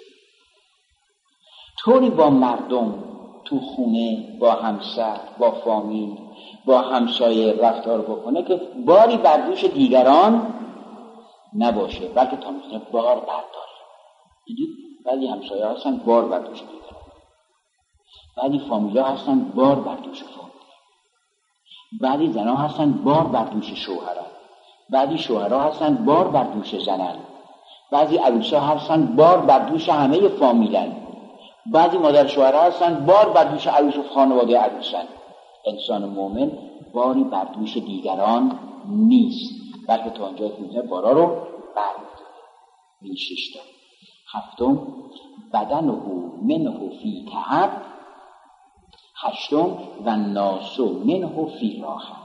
طوری با مردم تو خونه، با همسر، با فامیل، با همسایه رفتار بکنه که باری بر دوش دیگران نباشه، بلکه تا میتونه بار برداره. دیدید بعضی همسایه هستن بار بر دوش دیگران، بعضی فامیل ها هستن بار بر دوش فامیل، بعضی زن ها هستن بار بر دوش شوهران، بعضی شوهرها هستن بار بر دوش زنن، بعضی عروسا هستن بار بر دوش همه فامیلن، بعضی مادر شوهرها هستن بار بر دوش عروس و خانواده عروسن. انسان مومن باری بر دوش دیگران نیست، بلکه تا آنجا که میتونه بارا رو برمی‌داره. این ششتا. هفتم بدنه منه فی تعب. هشتم و الناس منه فی راحه.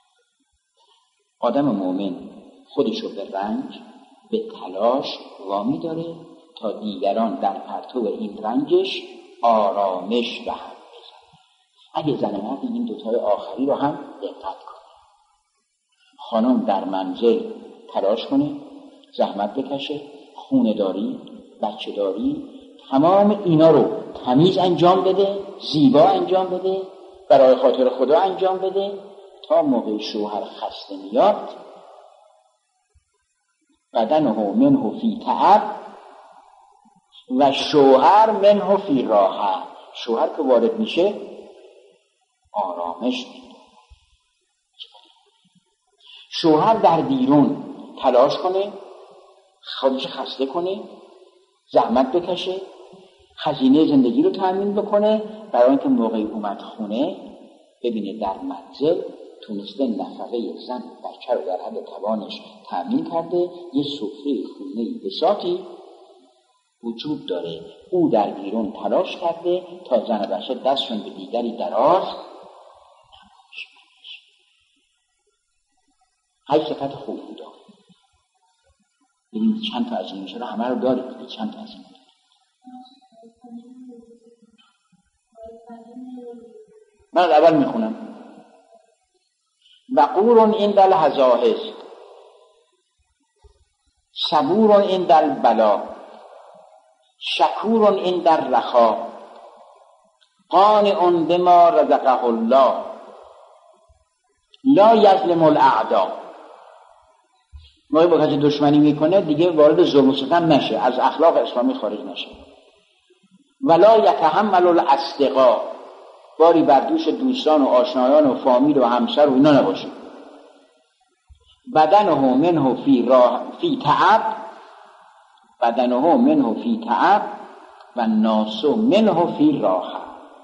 آدم مومن خودشو به رنج، به تلاش وامی داره تا دیگران در پرتو این رنجش آرامش به هم بزنه. اگه زن مرد این دوتای آخری رو هم دقت کنه، خانم در منزل تلاش کنه، زحمت بکشه، خونه داری، بچه داری، تمام اینا رو تمیز انجام بده، زیبا انجام بده، برای خاطر خدا انجام بده، تا موقع شوهر خسته میاد بدنه منه فی تعب و شوهر منه فی راحه. شوهر که وارد میشه آرامش میده. شوهر در بیرون تلاش کنه، خودش خسته کنه، زحمت بکشه، خزینه زندگی رو تأمین بکنه، برای اینکه موقعی اومد خونه ببینه در منزل تونسته نفقه زن و بچه رو در حد توانش تأمین کرده، یه سفره خونه بساطی وجود داره، او در بیرون تلاش کرده تا زن و بچه دستشون به دیگری دراز نباشه. هی صفت خوب بوده. ببینید چند تا از این میشه رو همه رو دارید، چند تا از این من از اول میخونم. وقور عند الهزائز، صبور عند البلا، شکور عند الرخا، قانع بما رزقه الله، لا یظلم الاعداء. موقعی با کسی دشمنی میکنه دیگه وارد ظلم و ستم نشه، از اخلاق اسلامی خارج نشه. ولا یتحمل الاصدقاء، باری بر دوش دوستان و آشنایان و فامیل و همسر و اینا نباشه. بدنه منه فی راه فی تعب، بدنه منه فی تعب و ناس منه فی راحه.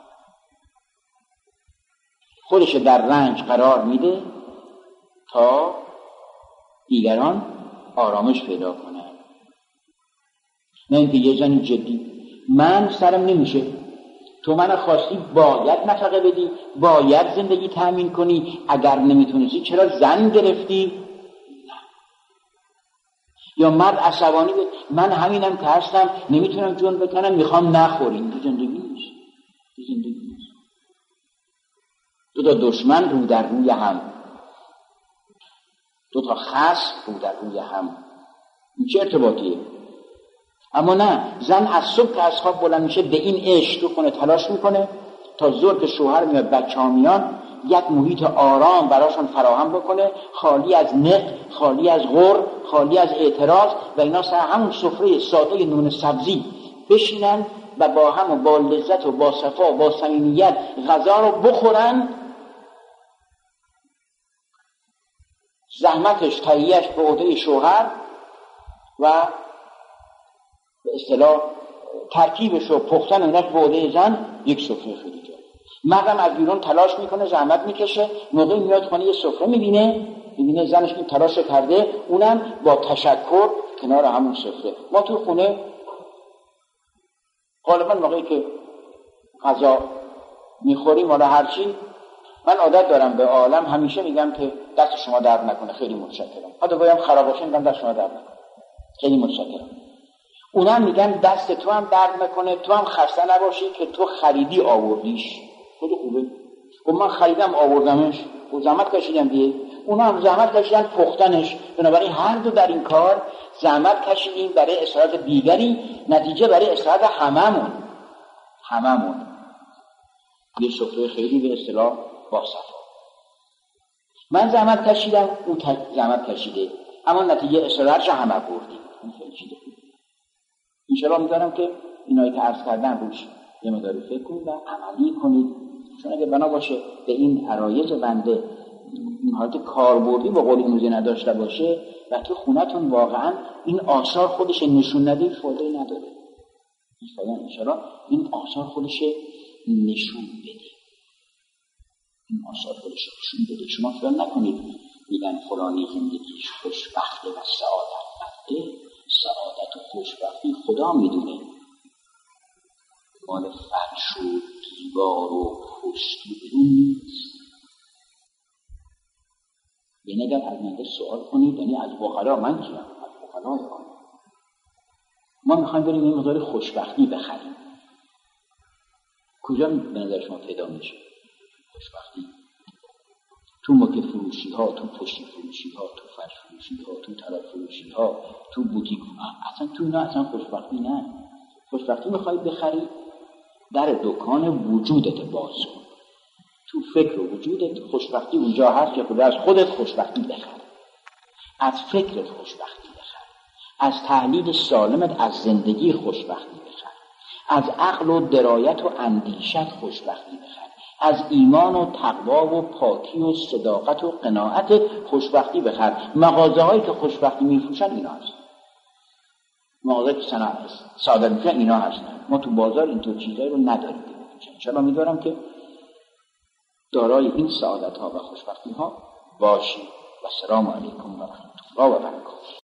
خودش در رنج قرار میده تا دیگران آرامش پیدا کنن. نه اینکه یه زنی جدی من سرم نمیشه، تو من خواستی باید نفقه بدی، باید زندگی تأمین کنی، اگر نمیتونستی چرا زن گرفتی؟ نه. یا مرد عصبانی بود من همینم که هستم نمیتونم جون بکنم میخوام نخوری. این زندگی نیست، این زندگی نیست. دو تا دشمن رو در روی هم، دو تا خصم رو در روی هم، این چه ارتباطیه؟ اما نه، زن از صبح که از خواب بلند میشه به این عشق تو کنه تلاش میکنه تا ظهر که شوهر میاد بچه ها میان یک محیط آرام براشون فراهم بکنه، خالی از نق، خالی از غر، خالی از اعتراض، و اینا سر همون سفره ساده نون سبزی بشینن و با هم و با لذت و با صفا و با صمیمیت غذا رو بخورن. زحمتش تهیه‌اش به عهده شوهر و به اصطلاح ترکیبش و پختن اوناش به عهده زن یک سفره خیلی جالب. مردم از بیرون تلاش میکنه، زحمت میکشه، موقعی میاد خانه یه سفره میبینه، میبینه زنش این تلاش کرده، اونم با تشکر کنار همون سفره. ما تو خونه غالبا موقعی که غذا میخوریم حالا هرچی، من عادت دارم به عالم همیشه میگم که دست شما درد نکنه، خیلی متشکرم. حتی باید خراب باشه میگم دست شما درد نکنه، خیلی متشکرم. اونم میگن دست تو هم درد نکنه، تو هم خسته نباشی که تو خریدی آوردیش. خیلی خوبه. و من خریدم آوردمش و زحمت کشیدم دیگه، اونا هم زحمت کشیدن پختنش. بنابراین هر دو در این کار زحمت کشیدیم برای اصلاحات دیگری، نتیجه برای اصلاحات هممون هممون یه سفره خیلی به اصطلاح با صفا. من زحمت کشیدم، اون زحمت کشیده، اما نتیجه اصلاحاتش همه بردیم. این خیلی چیده. انشاءالله می‌دارم که اینایی که عرض کردن روش یه مقداری فکر کنید و عملی کنید، چون اگه بنا باشه به این عرایض بنده این حالت کاربردی با قول امروزی نداشته باشه و تو خونتون واقعا این آثار خودش نشون نده، فایده نداره. این فایده انشاءالله این آثار خودش نشون بده، این آثار خودش نشون بده. شما فکر نکنید میگن فلانی زندگیش خوشبخته و سعادت بده، سعادت و خوشبختی خدا میدونه، مال فرش و دیوار و پشت و بدون نیست. یعنی اگر از من سوال کنید، یعنی از بخلا من کیم؟ از بخلای آن ما میخوایم بریم این مقدار خوشبختی بخریم. کجا به نظر شما پیدا میشه خوشبختی؟ تو مکه فروشی ها، تو پشتی فروشی ها، تو فرش فروشی ها، تو طرف فروشی ها، تو بوتیک ها، اصلا تو اینا اصلا خوشبختی نه. خوشبختی میخوای بخری در دکان وجودت باز کن، تو فکر و وجودت خوشبختی اونجا هست که خود از خودت خوشبختی بخر، از فکرت خوشبختی بخر، از تحلیل سالمت از زندگی خوشبختی بخر، از عقل و درایت و اندیشت خوشبختی بخر، از ایمان و تقوا و پاکی و صداقت و قناعت خوشبختی بخر. مغازه هایی که خوشبختی میفروشن اینا هست. مغازه که صنعت صادر میکنن اینا هستن. ما تو بازار اینطور چیزایی رو نداریم. انشاءالله میدارم که دارای این سعادت ها و خوشبختی ها باشی. و السلام علیکم و رحمت الله و برکاته.